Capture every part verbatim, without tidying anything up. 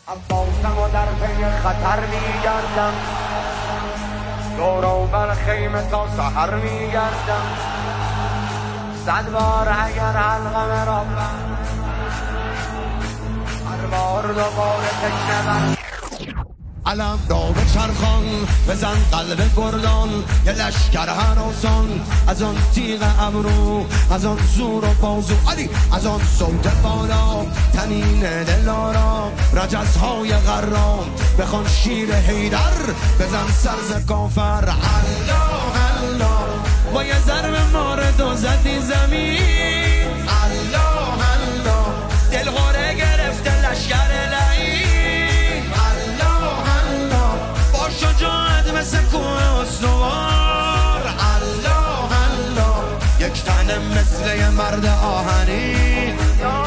عباسم و در پی خطر میگردم، دور و بر خیمه تا سحر میگردم. صد بار اگر حلقم را بر هر بار دوباره تشنه بر علم داغ چرخان بزن قلب گردان، یه لشکر هراسان از آن تیغ ابرو، از آن زور و بازو علی، از آن صوت بالا تنین دلارا، رجزهای غرام بخوان شیر حیدر، بزن سرز کافر الله الله، با یه ضرب مارد و زدی زمین الله الله، دلغوره گرفته لشکر لعین شجاعت مثل کوه استوار الله الله، یک تن مثل یه مرد آهنی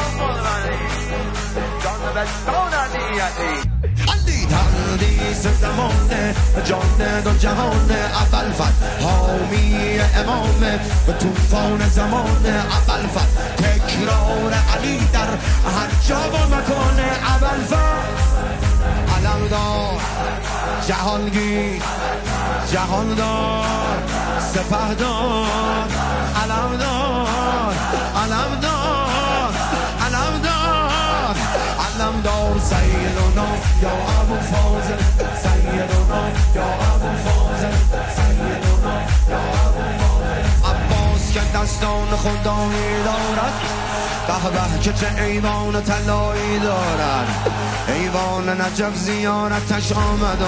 جان بستان علیتی. علی تردیس زمانه جان دو جهان، اول فت حامی امامه به توفان زمانه، اول فت تکرار علی در هر جا و مکان، اول فت علمدار جهانگیر جهاندار سپهدار، علمدار علمدار علمدار علمدار، سیدنا یا ابو فاضل، سیدنا یا ابو فاضل، سیدنا یا ابو فاضل. عباس که دستان خدایی دارد، به به که چه ایوان طلایی دارد، ایوان نجف زیارتش آمد و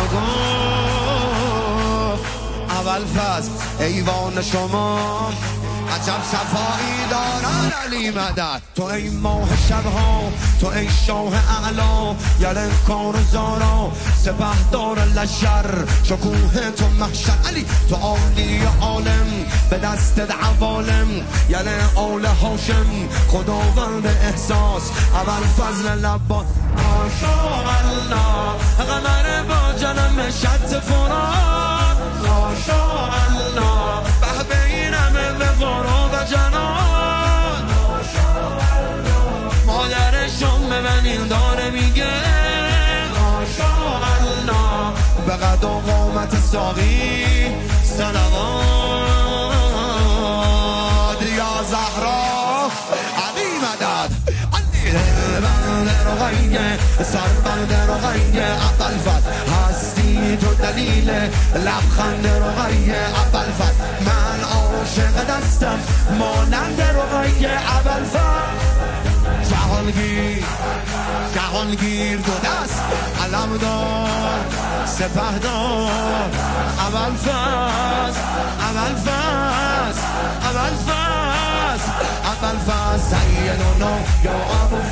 گفت اول فصل ایوان شما عجب صفایی دارن علی مدد. تو ای ماه شبها، تو ای شاه اعلا، یلن کار زارا سپهدار لشر، شکوه تو محشر علی، تو عالی عالم به دست عوالم، یلن آل هاشم خداوند احساس، اول فضل لبا ماشاءالله، قمر با جنم شط فرات ماشاءالله، به بینم به غروب جنان مادرشون به من این داره میگه ماشاءالله، به قد و قامت ساقی صلوات یا زهرا علی مدد. بنده رو غیه سر بنده رو غیه اول فت، هستی تو دلیل لبخنده رو غیه اول فت، من عاشق دستم ماننده رو غیه اول فت، جهانگیر جهانگیر دو دست علمدار سپهدار، اول فت اول فت اول فت اول فت، سیدنا یا ابو